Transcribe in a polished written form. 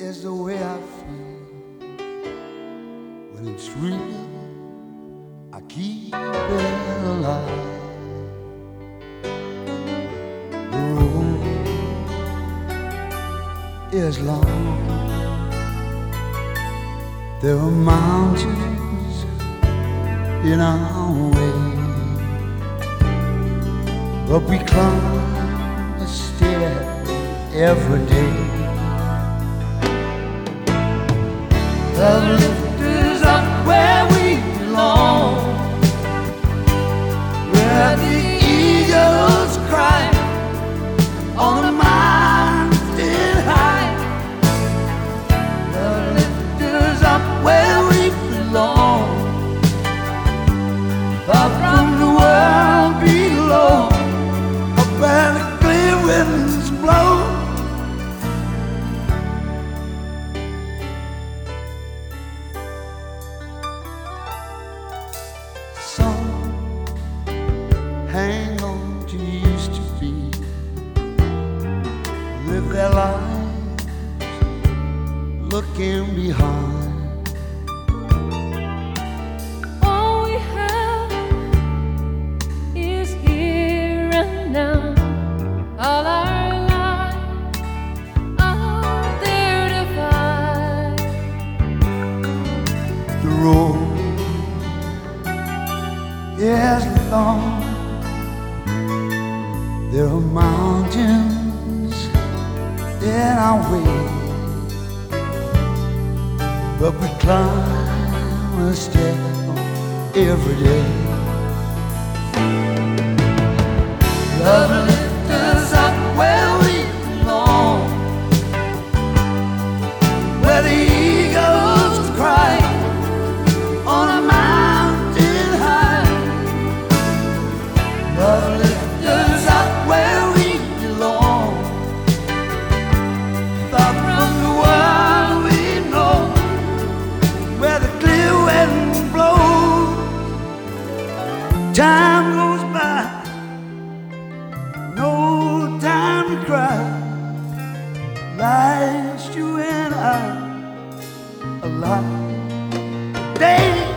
is the way I feel. When it's real, I keep it alive. The road is long. There are mountains in our way, but we climb a stair every day. The lift is up where we belong, where the eagles cry on a mountain high. The lift is up where we belong, far from the world below, up where the clear winds blow. Some hang on to used to be, live their lives looking behind. All we have is here and now. All our lives are there to find. The road is long. There are mountains in our way, but we climb a step every day. Love lifts us up where we belong, where the eagles cry on a mountain high. Love lifts us up where we belong, far from the world we know, where the clear wind blows. Time goes by, no time to cry. Life's you and I alive. Day